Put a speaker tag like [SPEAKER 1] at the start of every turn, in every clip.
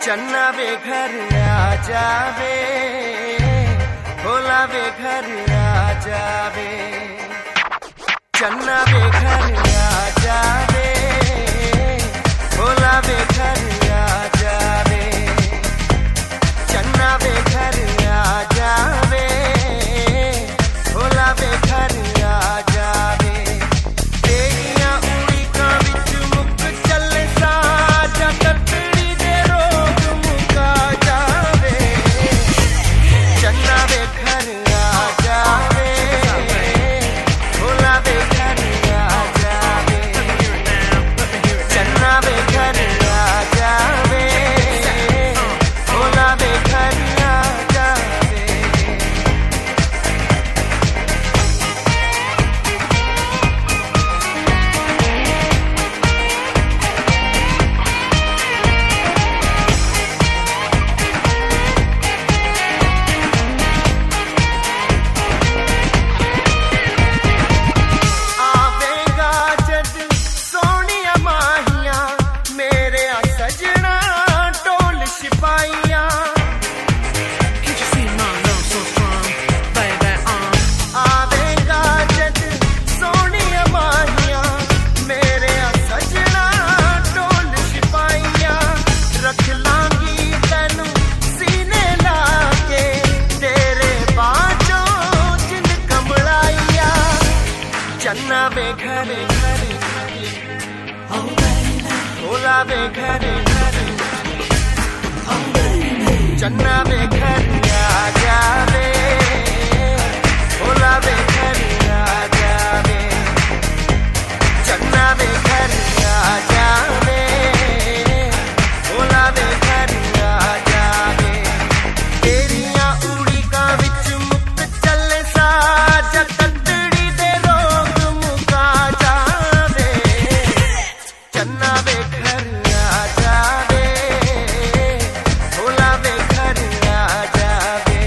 [SPEAKER 1] चन्ना वे घर आ जावे, भोला वे घर आ जावे। चन्ना वे घर आ जावे, भोला वे घर आ जावे। चन्ना वे घर आ जावे, भोला वे घर आ जावे। तेरिया उड़ीका विच मुक चले साजा ततड़ी दे रोग मुका जावे। चन्ना वे घर आ जावे, भोला वे घर आ जावे। चन्ना वे घर आ जावे, भोला वे घर आ जावे। आवेगा जद सोनिया माहिया, मेरे आ सजना टोल सिपाहिया।
[SPEAKER 2] Can't you see my love so strong, baby?
[SPEAKER 1] आवेगा जद सोनिया माहिया, मेरे आ सजना टोल सिपाहिया। रख लांगी तैनू सीने लाके, तेरे बाजों जिन कमलाइया। चन्ना वे घरे घरे, भोला वे घरे घरे। चन्ना वे घर आ जावे, भोला वे घर आ जावे। चन्ना वे घर आ जावे, भोला वे घर आ जावे। तेरिया उड़ीका विच मुक चले साजा ततड़ी दे रोग मुका जावे। चन्ना वे घर आ जावे, भोला वे घर आ जावे।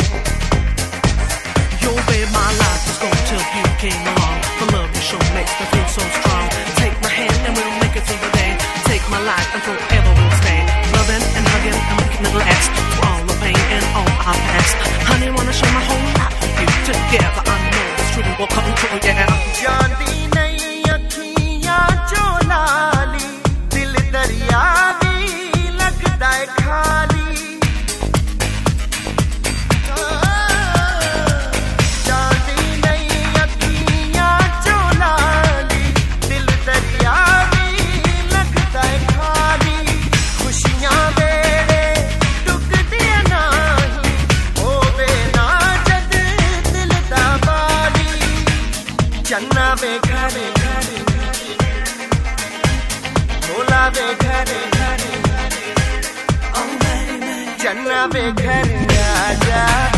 [SPEAKER 2] Yo, babe, my life was gone till you came along. The love you show makes me feel so strong. Take my hand and we'll make it through the day. Take my life and forever we'll stay. Loving and hugging and making it last. Through all the pain and all our past. Honey, wanna share my whole life with you. Together I know this truly will come true, yeah.
[SPEAKER 1] ਜਾਂਦੀ ਨਹੀਂ ਅੱਖੀਆਂ ਚੋਂ ਲਾਲੀ, ਦਿਲ ਦਰਿਆ ਦੀ ਲੱਗਦਾ ਏ ਖਾਲੀ। ਜਾਂਦੀ ਨਹੀਂ ਅੱਖੀਆਂ ਚੋਂ ਲਾਲੀ, ਦਿਲ ਦਰਿਆ ਦੀ ਲੱਗਦਾ ਏ ਖਾਲੀ। ਖੁਸ਼ੀਆਂ ਵੇਲੇ ਟੁੱਕਦੀਆਂ ਨਹੀਂ, ਹੋਵੇ ਨਾ ਜਦ ਦਿਲ ਦਾ ਬਾਲੀ। चन्ना वे घरे घरे, भोला वे घरे घरे। चन्ना वे घर आ जावे।